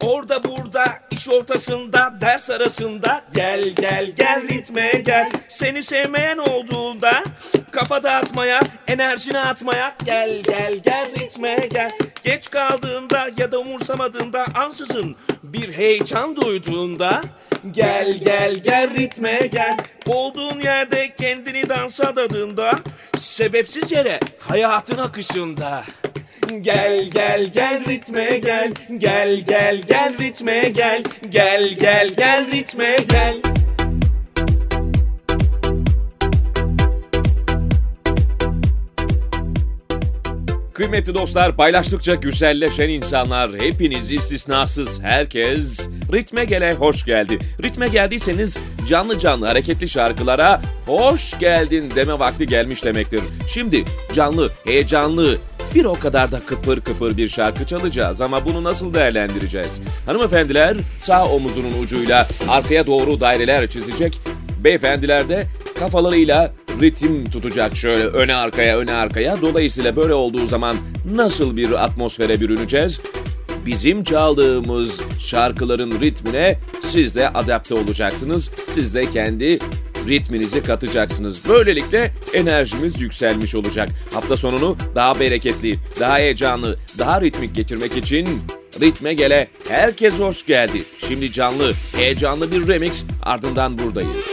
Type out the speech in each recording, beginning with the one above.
Orada burada, iş ortasında, ders arasında. Gel gel gel ritme gel. Seni sevmeyen olduğunda kafa dağıtmaya, enerjini atmaya. Gel gel gel ritme gel. Geç kaldığında ya da umursamadığında, ansızın bir heyecan duyduğunda. Gel gel gel ritme gel. Olduğun yerde kendini dansa adadığında, sebepsiz yere hayatın akışında. Gel gel gel ritme gel. Gel gel gel ritme gel. Gel gel gel ritme gel. Kıymetli dostlar, paylaştıkça güzelleşen insanlar, hepiniz istisnasız herkes Ritme Gel'e hoş geldi. Ritme geldiyseniz canlı canlı hareketli şarkılara hoş geldin deme vakti gelmiş demektir. Şimdi canlı, heyecanlı, bir o kadar da kıpır kıpır bir şarkı çalacağız ama bunu nasıl değerlendireceğiz? Hanımefendiler sağ omuzunun ucuyla arkaya doğru daireler çizecek, beyefendiler de kafalarıyla ritim tutacak şöyle öne arkaya öne arkaya. Dolayısıyla böyle olduğu zaman nasıl bir atmosfere bürüneceğiz? Bizim çaldığımız şarkıların ritmine siz de adapte olacaksınız. Siz de kendi ritminizi katacaksınız. Böylelikle enerjimiz yükselmiş olacak. Hafta sonunu daha bereketli, daha heyecanlı, daha ritmik geçirmek için Ritme Gel'e herkes hoş geldi. Şimdi canlı, heyecanlı bir remix, ardından buradayız.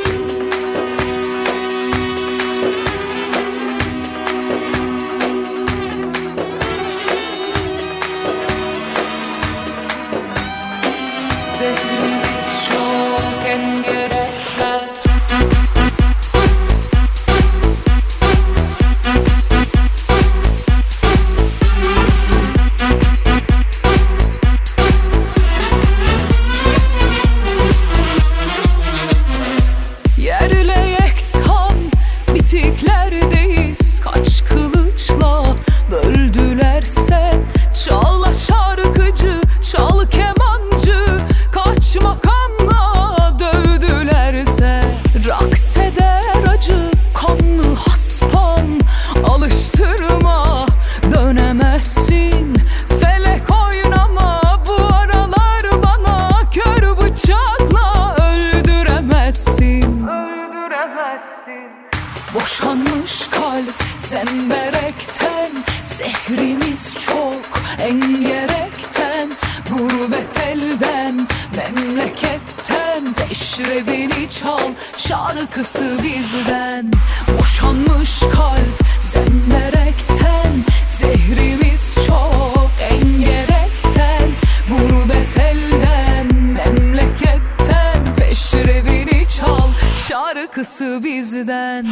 Boşanmış kalp zemberekten, zehrimiz çok engerekten, gurbet elden, memleketten, peşrevini çal, şarkısı bizden. Boşanmış kalp zemberekten, zehrimiz çok engerekten, gurbet elden, memleketten, peşrevini çal, şarkısı bizden.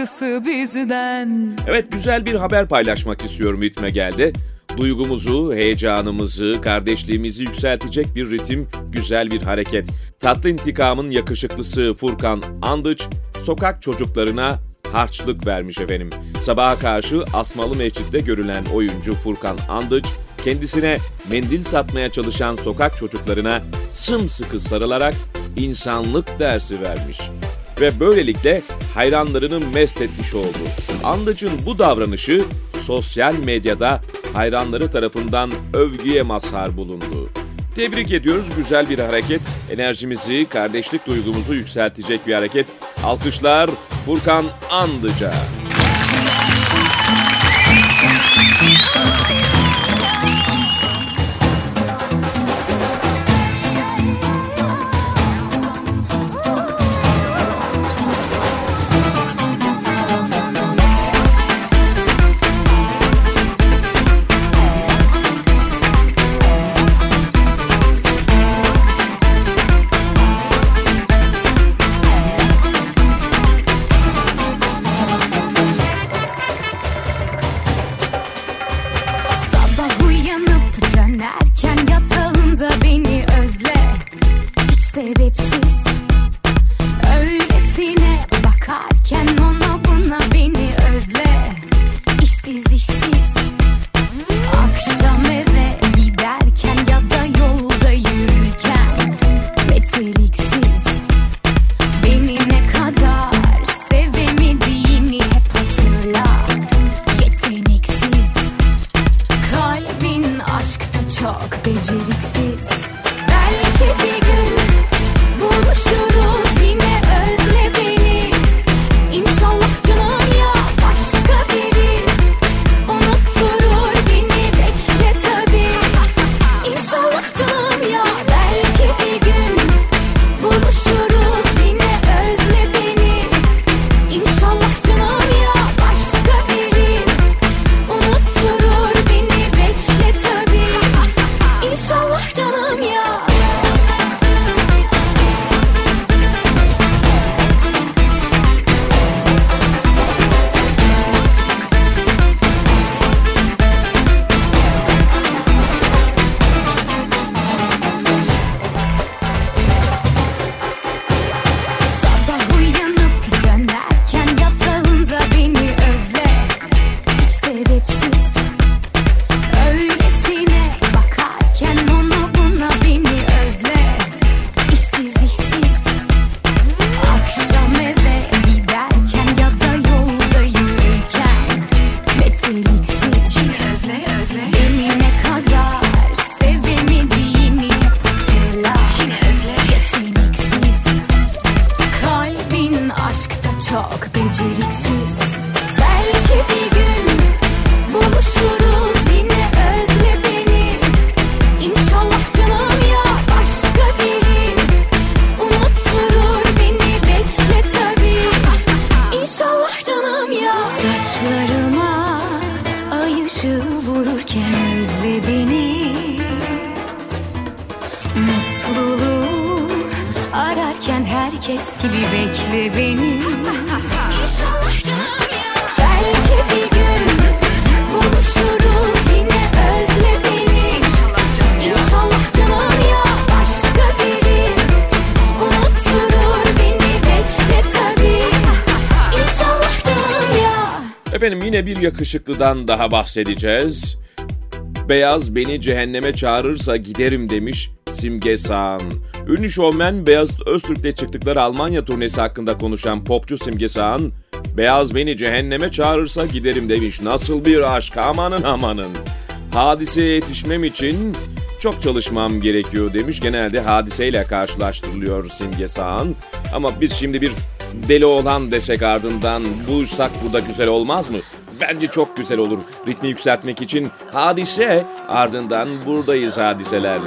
başkası bizden. Evet, güzel bir haber paylaşmak istiyorum Ritme Gel'de. Duygumuzu, heyecanımızı, kardeşliğimizi yükseltecek bir ritim, güzel bir hareket. Tatlı İntikam'ın yakışıklısı Furkan Andıç, sokak çocuklarına harçlık vermiş efendim. Sabaha karşı Asmalı Mescid'de görülen oyuncu Furkan Andıç, kendisine mendil satmaya çalışan sokak çocuklarına sımsıkı sarılarak insanlık dersi vermiş. Ve böylelikle hayranlarını mest etmiş oldu. Andıç'ın bu davranışı sosyal medyada hayranları tarafından övgüye mazhar bulundu. Tebrik ediyoruz, güzel bir hareket. Enerjimizi, kardeşlik duygumuzu yükseltecek bir hareket. Alkışlar Furkan Andıç'a. Sebepsiz öylesine bakarken ona buna beni özle. İşsiz akşam eve giderken ya da yolda yürürken meteliksiz beni ne kadar sevemediğini hep hatırla. Yeteneksiz kalbin aşkta çok beceriksiz. Belki bir gün buluşuruz, yine özle beni. İnşallah canım ya başka biri unutturur beni, bekle tabii. İnşallah canım ya, belki bir gün buluşuruz, yine özle beni. İnşallah canım ya başka biri unutturur beni, bekle tabii. İnşallah canım ya. Çok beceriksiz. Belki bir gün buluşuruz, yine özle beni. İnşallah canım ya başka biri unutturur beni, bekle tabii. İnşallah canım ya. Saçlarıma ay ışığı vururken özle beni. Mutluluğu ararken herkes gibi bekle beni. Belki bir gün buluşuruz, yine özle beni. İnşallah canım ya başka biri unutturur beni, bekle tabii. İnşallah canım ya. Efendim, yine bir yakışıklıdan daha bahsedeceğiz. Beyaz beni cehenneme çağırırsa giderim demiş Simge Sağan. Ünlü şovmen Beyaz Öztürk'le çıktıkları Almanya turnesi hakkında konuşan popçu Simge Sağan, Beyaz beni cehenneme çağırırsa giderim demiş. Nasıl bir aşk, amanın amanın. Hadiseye yetişmem için çok çalışmam gerekiyor demiş. Genelde hadiseyle karşılaştırılıyor Simge Sağan. Ama biz şimdi bir deli olan desek ardından buluşsak burada güzel olmaz mı? Bence çok güzel olur. Ritmi yükseltmek için Hadise, ardından buradayız hadiselerle.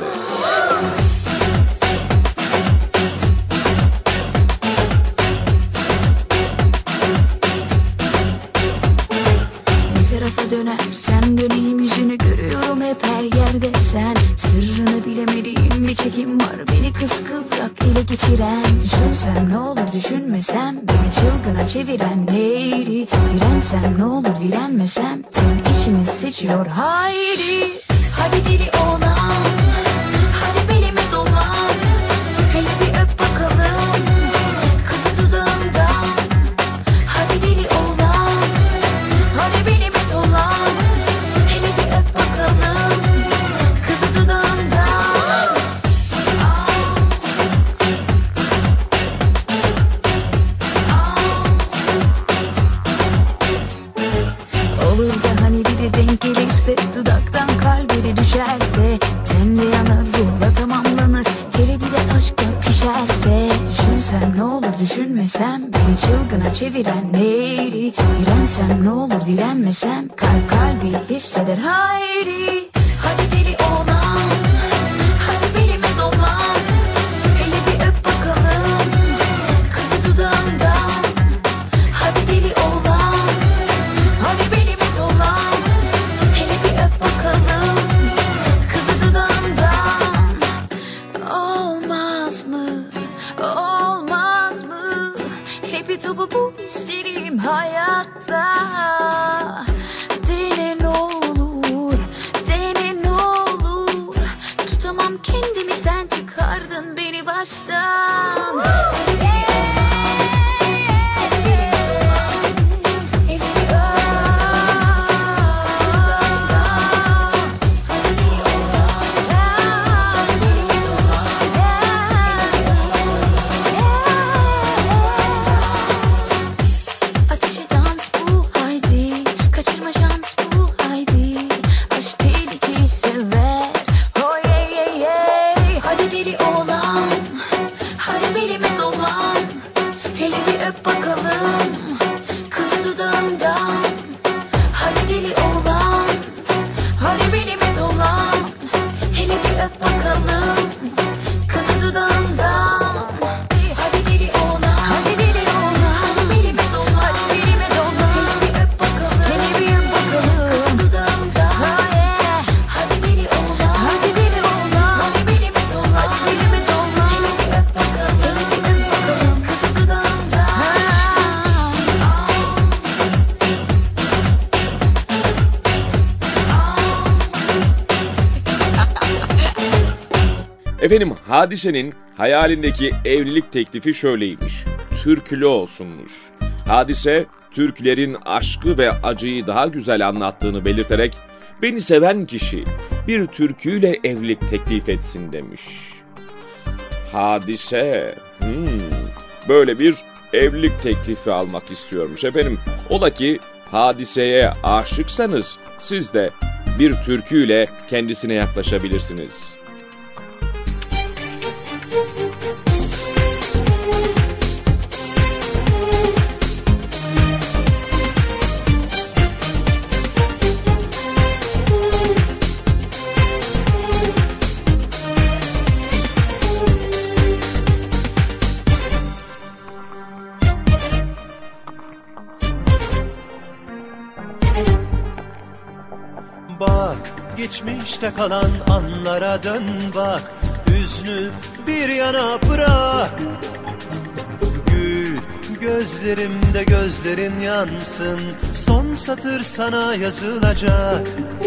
Bir tarafa dönersem döneyim, yüzünü görüyorum hep her yerde sen. Sırrını bilemedim verdiğim bir çekim var, beni kıskıvrak ele geçiren. Düşünsem ne olur düşünmesem, beni çılgına çeviren neydi? Dirensem ne olur direnmesem, ten işini seçiyor haydi. Hadi deli oğlan, hadi belime dolan, hele bir öp bakalım kızı dudağımdan. Hadi deli oğlan, hadi belime dolan, hele bir öp bakalım kızı dudağımdan. Olur da hani bir de denk gelirse, dudaktan kalbine düşerse, tenle yanar ruhla tamamlanır, hele bir de aşkla pişerse. Düşünsem ne olur düşünmesem, beni çılgına çeviren neydi? Dirensem ne olur direnmesem, kalp kalbi hisseder haydi. Hadi deli oğlan, hadi belime dolan, hele bir öp bakalım kızı dudağımdan. Hadi deli oğlan, hadi belime dolan, hele bir öp bakalım kızı dudağımdan. Olmaz mı? Olmaz mı? Hepi topu bu isterim hayatta. Dene ne olur, dene ne olur. Tutamam kendimi, sen çıkardın beni baştan. Ateşe dans bu haydi, kaçırma şans bu haydi. Aşk tehlikeyi sever, oh yeah yeah yeah. Hadi deli oğlan, hadi belime dolan, hele bir öp bakalım kızı dudağımdan. Hadi deli oğlan, hadi belime dolan, hele bir öp bakalım kızı dudağımdan. Hadi deli oğlan, hadi deli oğlan, hadi belime dolan, belime dolan, hele bir öp bakalım, hele bir öp bakalım kızı dudağımdan. Hadi deli oğlan, hadi deli oğlan, hadi belime dolan, hadi belime dolan, hele bir öp bakalım, hele bir öp bakalım kızı dudağımdan. Efendim, Hadise'nin hayalindeki evlilik teklifi şöyleymiş. Türkülü olsunmuş. Hadise, Türklerin aşkı ve acıyı daha güzel anlattığını belirterek, beni seven kişi bir türküyle evlilik teklif etsin demiş. Hadise, böyle bir evlilik teklifi almak istiyormuş efendim. Ola ki Hadise'ye aşıksanız siz de bir türküyle kendisine yaklaşabilirsiniz. Bak, geçmişte kalan anlara dön bak, hüznü bir yana bırak. Gül, gözlerimde gözlerin yansın, son satır sana yazılacak.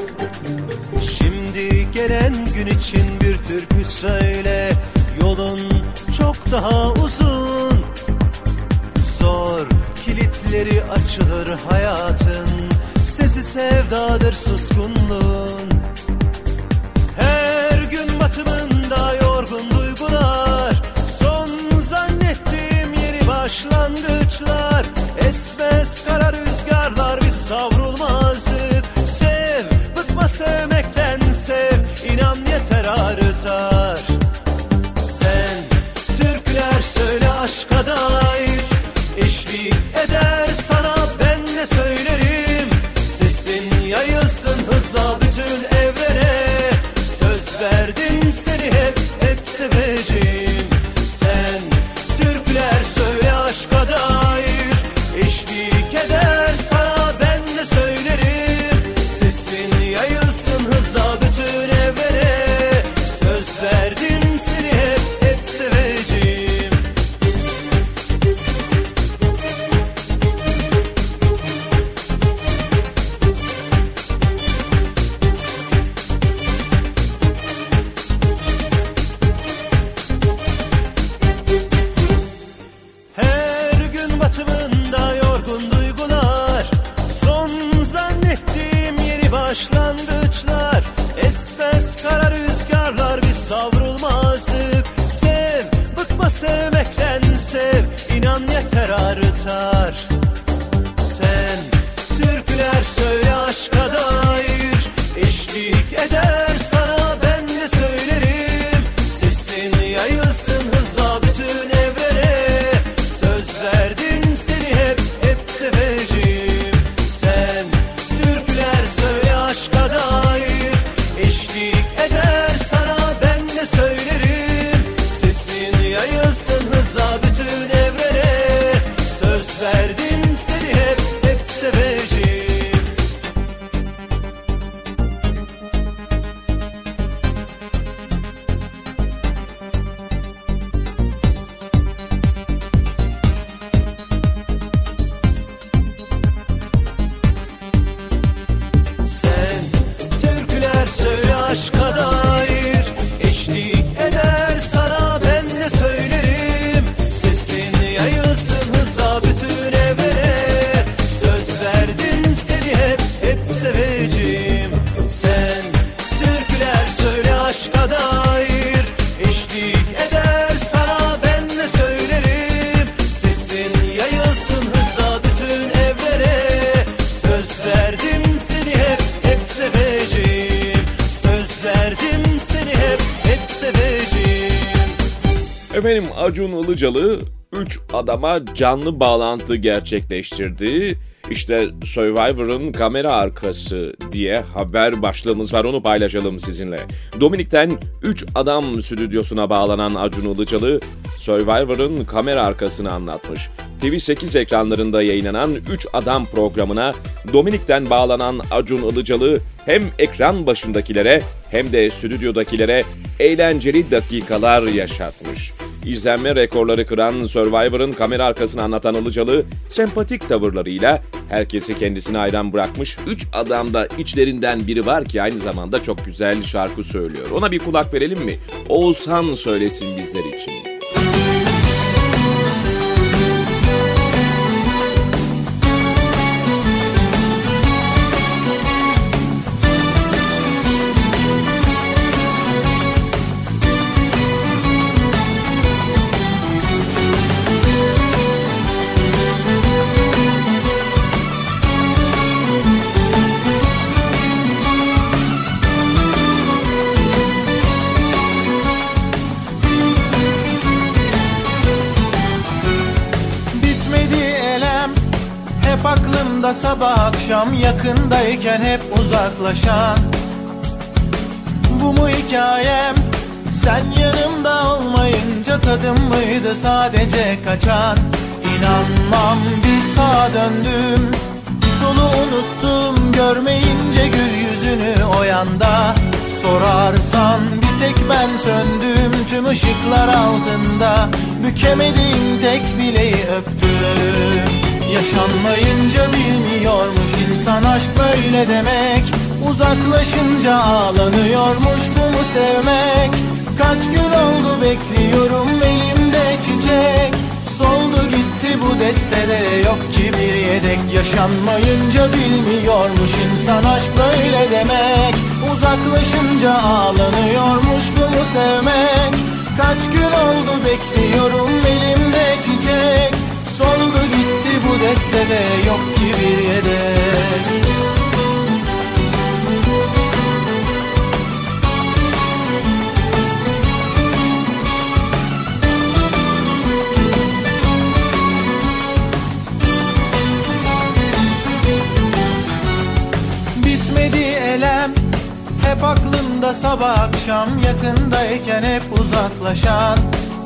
Şimdi gelen gün için bir türkü söyle, yolun çok daha uzun. Zor kilitleri açılır hayatın, sesi sevdadır suskunluğun. Her gün batımında yorgun duygular, son zannettiğim yeni başlangıçlar. Esmez kara rüzgarlar, biz savrulmazdık. Sev, bıkma sevmekten sev, inan yeter artar. Sen türküler söyle aşka dair, eşlik eder sana ben de söylerim. Sesin yayılsın hızla bütün artar. Sen türküler söyle aşka dair, eşlik eder sana ben de söylerim. Sesin yayılsın hızla bütün evrene, söz verdin seni hep seveceğim. Sen türküler söyle aşka dair, eşlik eder sana ben de söylerim. Sesin yayılsın hızla bütün evrene, söz verdim seni hep seveceğim. Sen türküler söyle aşka dair, eşlik eder sana ben de söylerim. Sesin yayılsın hızla bütün evrene, söz verdim seni hep seveceğim. Sen türküler söyle aşka dair, eşlik eder sana ben de söylerim. Sesin yayılsın hızla bütün evrene, söz verdim seni hep seveceğim. Söz verdim seni hep seveceğim. Efendim, Acun Ilıcalı 3 adama canlı bağlantı gerçekleştirdi. İşte Survivor'ın kamera arkası diye haber başlığımız var, onu paylaşalım sizinle. Dominik'ten 3 adam stüdyosuna bağlanan Acun Ilıcalı, Survivor'ın kamera arkasını anlatmış. TV8 ekranlarında yayınlanan 3 adam programına Dominik'ten bağlanan Acun Ilıcalı hem ekran başındakilere hem de stüdyodakilere eğlenceli dakikalar yaşatmış. İzlenme rekorları kıran Survivor'ın kamera arkasını anlatan Ilıcalı, sempatik tavırlarıyla herkesi kendisine hayran bırakmış. 3 adamda içlerinden biri var ki aynı zamanda çok güzel şarkı söylüyor. Ona bir kulak verelim mi? Oğuzhan söylesin bizler için. Hep aklımda sabah akşam, yakındayken hep uzaklaşan. Bu mu hikayem? Sen yanımda olmayınca tadım mıydı sadece kaçan? İnanmam, bir sağa döndüm, solu unuttum, görmeyince gül yüzünü o yanda. Sorarsan bir tek ben söndüm tüm ışıklar altında, bükemediğim tek bileği öptüm. Yaşanmayınca bilmiyormuş insan aşk böyle demek, uzaklaşınca ağlanıyormuş bu mu sevmek? Kaç gün oldu bekliyorum elimde çiçek, soldu gitti bu destede yok ki bir yedek. Yaşanmayınca bilmiyormuş insan aşk böyle demek, uzaklaşınca ağlanıyormuş bu mu sevmek? Kaç gün oldu bekliyorum elimde çiçek, soldu gitti bu destede yok ki bir yedek. Bitmedi elem, hep aklımda sabah akşam, yakındayken hep uzaklaşan.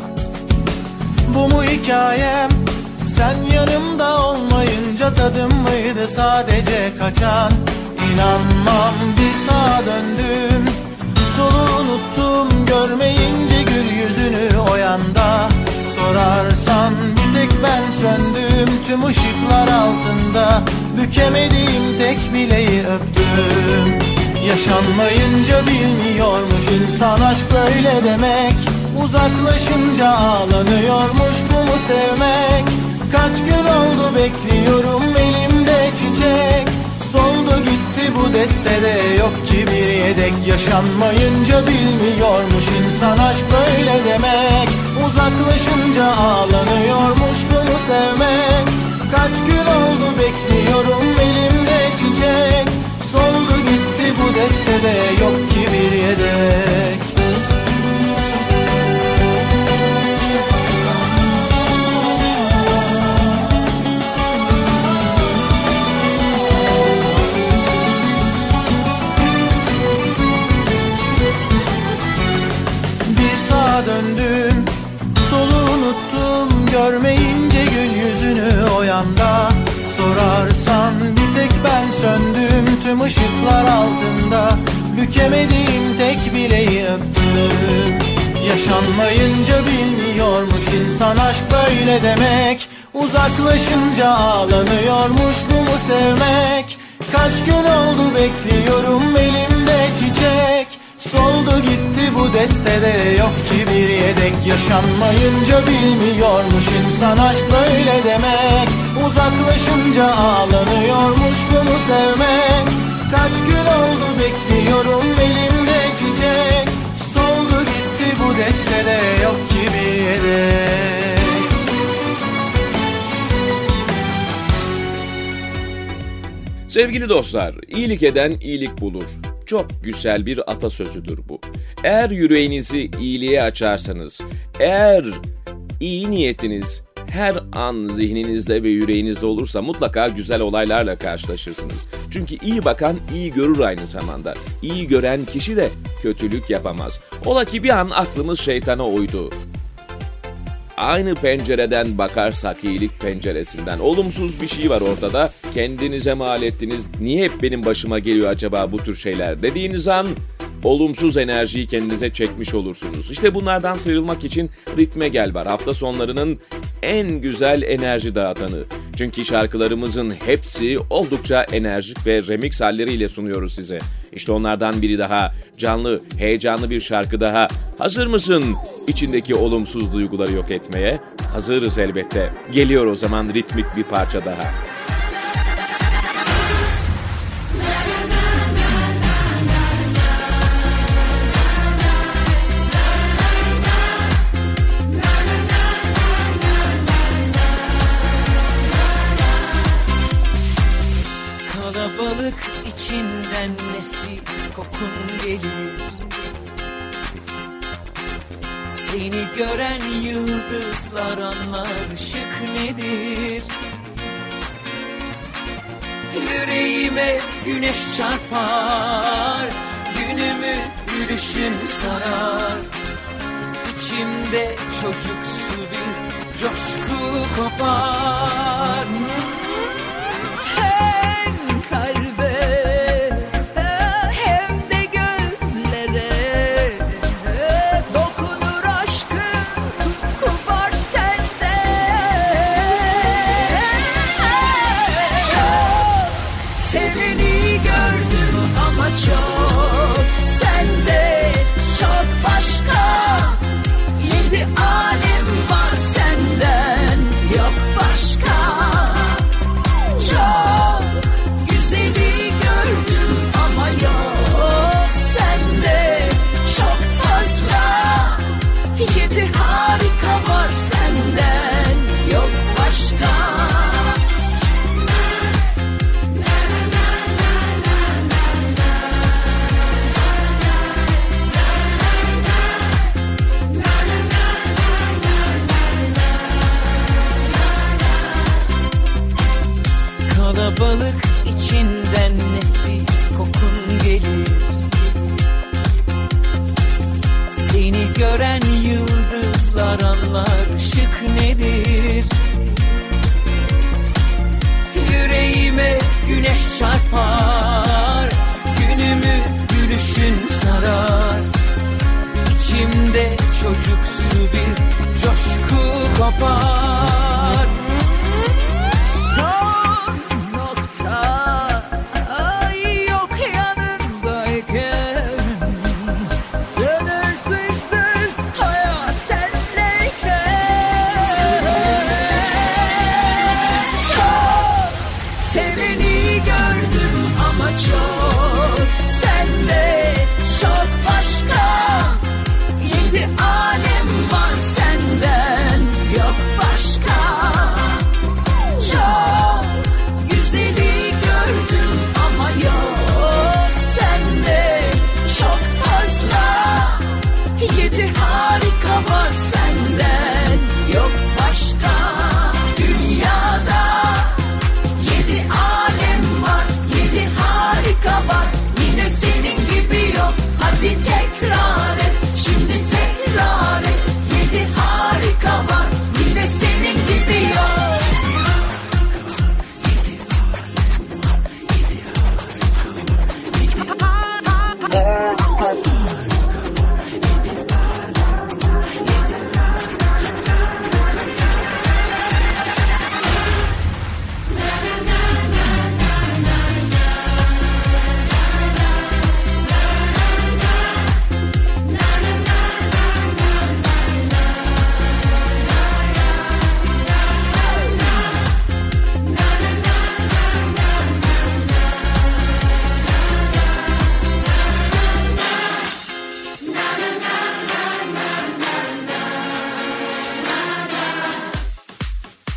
Bu mu hikayem? Sen yanımda olmayınca tadım mıydı sadece kaçan? İnanmam, bir sağa döndüm, solu unuttum, görmeyince gül yüzünü o yanda. Sorarsan bir tek ben söndüm tüm ışıklar altında, bükemediğim tek bileği öptüm. Yaşanmayınca bilmiyormuş insan aşk böyle demek, uzaklaşınca ağlanıyormuş bu mu sevmek? Kaç gün oldu bekliyorum elimde çiçek, soldu gitti bu destede yok ki bir yedek. Yaşanmayınca bilmiyormuş insan aşk böyle demek, uzaklaşınca ağlanıyormuş bu mu sevmek? de yok ki bir yedek. Bir sağa döndüm, solu unuttum, görmeyince gül yüzünü o yanda. Sorarsan bir tek ben söndüm tüm ışıklar altında, bükemediğim tek bileği öptüm. Yaşanmayınca bilmiyormuş insan aşk böyle demek, uzaklaşınca ağlanıyormuş bu mu sevmek. Kaç gün oldu bekliyorum elimde çiçek, soldu gitti bu destede yok ki bir yedek. Yaşanmayınca bilmiyormuş insan aşk böyle demek, uzaklaşınca ağlanıyormuş bu mu sevmek. Kaç gün oldu bekliyorum elimde çiçek, soldu gitti bu destede yok ki bir yedek. Sevgili dostlar, iyilik eden iyilik bulur. Çok güzel bir atasözüdür bu. Eğer yüreğinizi iyiliğe açarsanız, eğer iyi niyetiniz her an zihninizde ve yüreğinizde olursa mutlaka güzel olaylarla karşılaşırsınız. Çünkü iyi bakan iyi görür aynı zamanda. İyi gören kişi de kötülük yapamaz. Ola ki bir an aklımız şeytana uydu. Aynı pencereden bakarsak iyilik penceresinden. Olumsuz bir şey var ortada. Kendinize mal ettiniz. Niye hep benim başıma geliyor acaba bu tür şeyler dediğiniz an olumsuz enerjiyi kendinize çekmiş olursunuz. İşte bunlardan sıyrılmak için Ritme Gel var. Hafta sonlarının en güzel enerji dağıtanı. Çünkü şarkılarımızın hepsi oldukça enerjik ve remix halleriyle sunuyoruz size. İşte onlardan biri daha. Canlı, heyecanlı bir şarkı daha. Hazır mısın içindeki olumsuz duyguları yok etmeye? Hazırız elbette. Geliyor o zaman ritmik bir parça daha. Kalabalık içinden nefis kokun gelir. Seni gören yıldızlar anlar ışık nedir. Yüreğime güneş çarpar, günümü gülüşün sarar. İçimde çocuksu bir coşku kopar. Hem kalbe hem de gözlere dokunur aşkın kopar sende. Çok seveni gördüm ama çok sende çok başka. Yedi alem var senden yok başka. Çok güzeli gördüm ama yok sende çok fazla. Yedi harika var senden yok başka. Kalabalık içinden nefis kokun gelir. Seni gören yıldızlar anlar ışık nedir. Yüreğime güneş çarpar, günümü gülüşün sarar. İçimde çocuksu bir coşku kopar. Son nokta yok yanındayken, sınırsızdır hayat sendeyken. Çok seveni gördüm ama çok sende çok başka. Yedi alem var senden yok başka.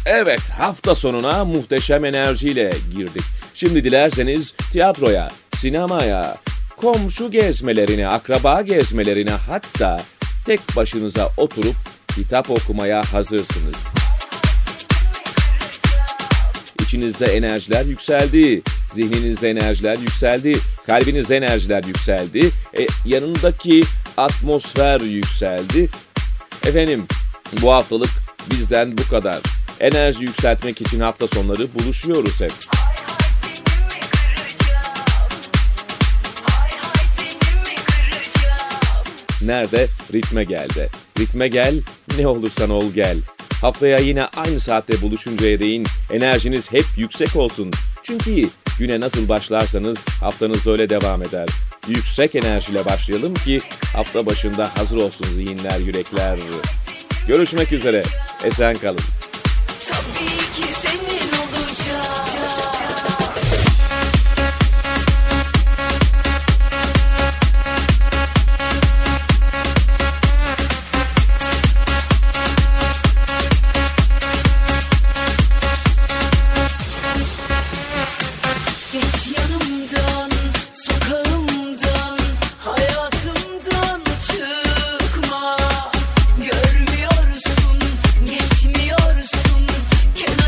Evet, hafta sonuna muhteşem enerjiyle girdik. Şimdi dilerseniz tiyatroya, sinemaya, komşu gezmelerine, akraba gezmelerine, hatta tek başınıza oturup kitap okumaya hazırsınız. İçinizde enerjiler yükseldi, zihninizde enerjiler yükseldi, kalbinizde enerjiler yükseldi, yanındaki atmosfer yükseldi. Efendim, bu haftalık bizden bu kadar. Enerji yükseltmek için hafta sonları buluşuyoruz hep. Nerede? Ritme Gel'de. Ritme Gel, ne olursan ol gel. Haftaya yine aynı saatte buluşuncaya değin enerjiniz hep yüksek olsun. Çünkü güne nasıl başlarsanız haftanız öyle devam eder. Yüksek enerjiyle başlayalım ki hafta başında hazır olsun zihinler, yürekler. Görüşmek üzere. Esen kalın. Tabii ki senin olacağım. Geç yanımdan, sokağımdan, hayatımdan çıkma. Görmüyorsun, geçmiyorsun, kenarımdan.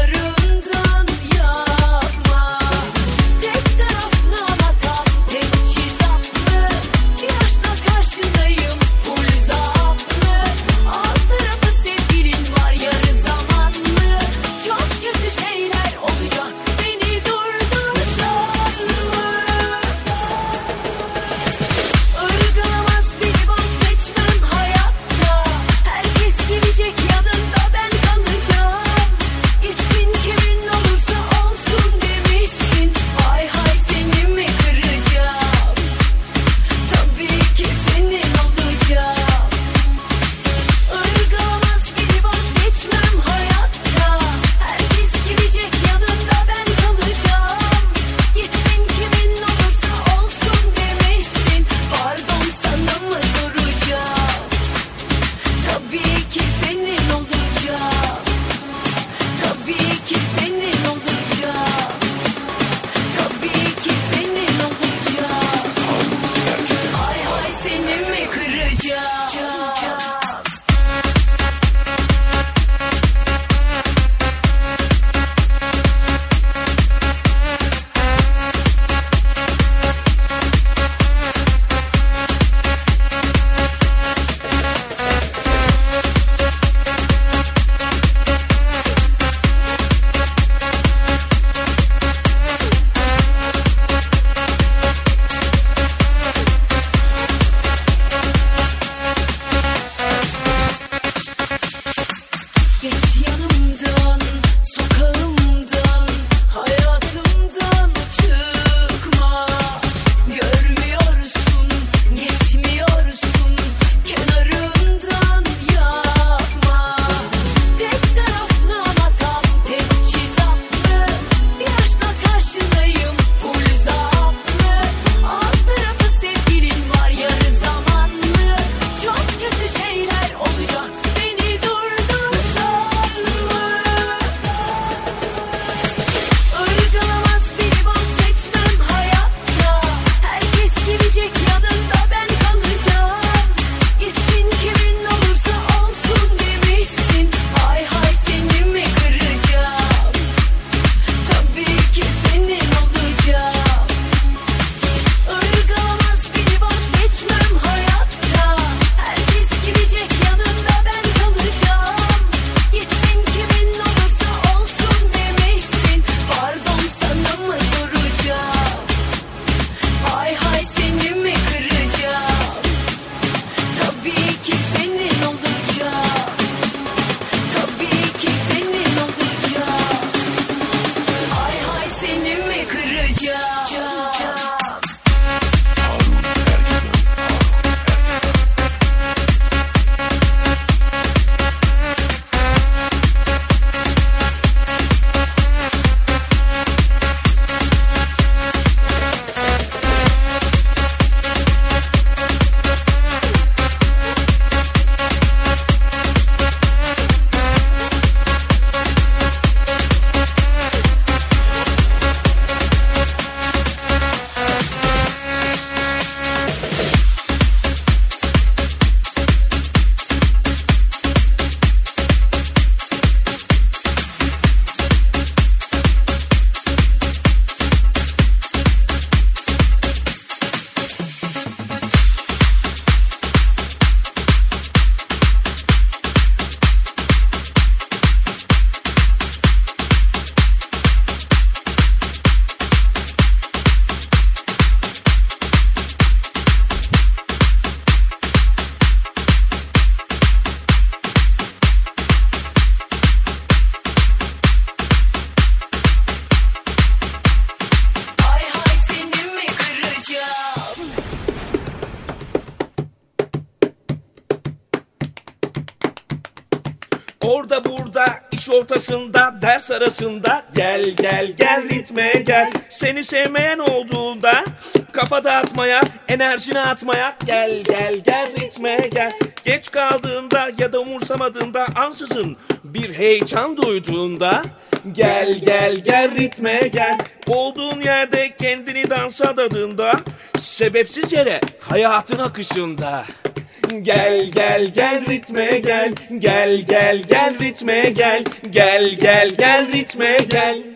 Orada burada, iş ortasında, ders arasında. Gel gel gel ritme gel. Seni sevmeyen olduğunda kafa dağıtmaya, enerjini atmaya. Gel gel gel ritme gel. Geç kaldığında ya da umursamadığında, ansızın bir heyecan duyduğunda. Gel gel gel ritme gel. Olduğun yerde kendini dansa adadığında, sebepsiz yere hayatın akışında. Gel gel gel ritme gel. Gel gel gel ritme gel. Gel gel gel ritme gel.